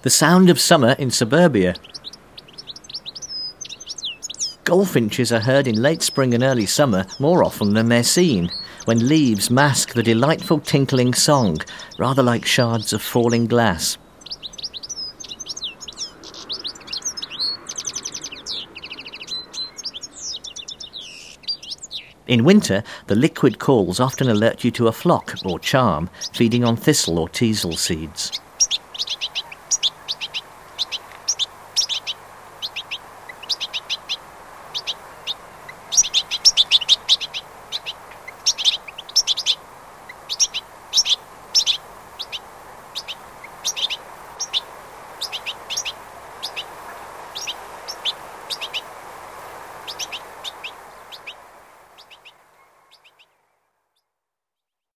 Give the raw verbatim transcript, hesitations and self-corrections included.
The sound of summer in suburbia. Goldfinches are heard in late spring and early summer more often than they're seen, when leaves mask the delightful tinkling song, rather like shards of falling glass. In winter, the liquid calls often alert you to a flock or charm feeding on thistle or teasel seeds.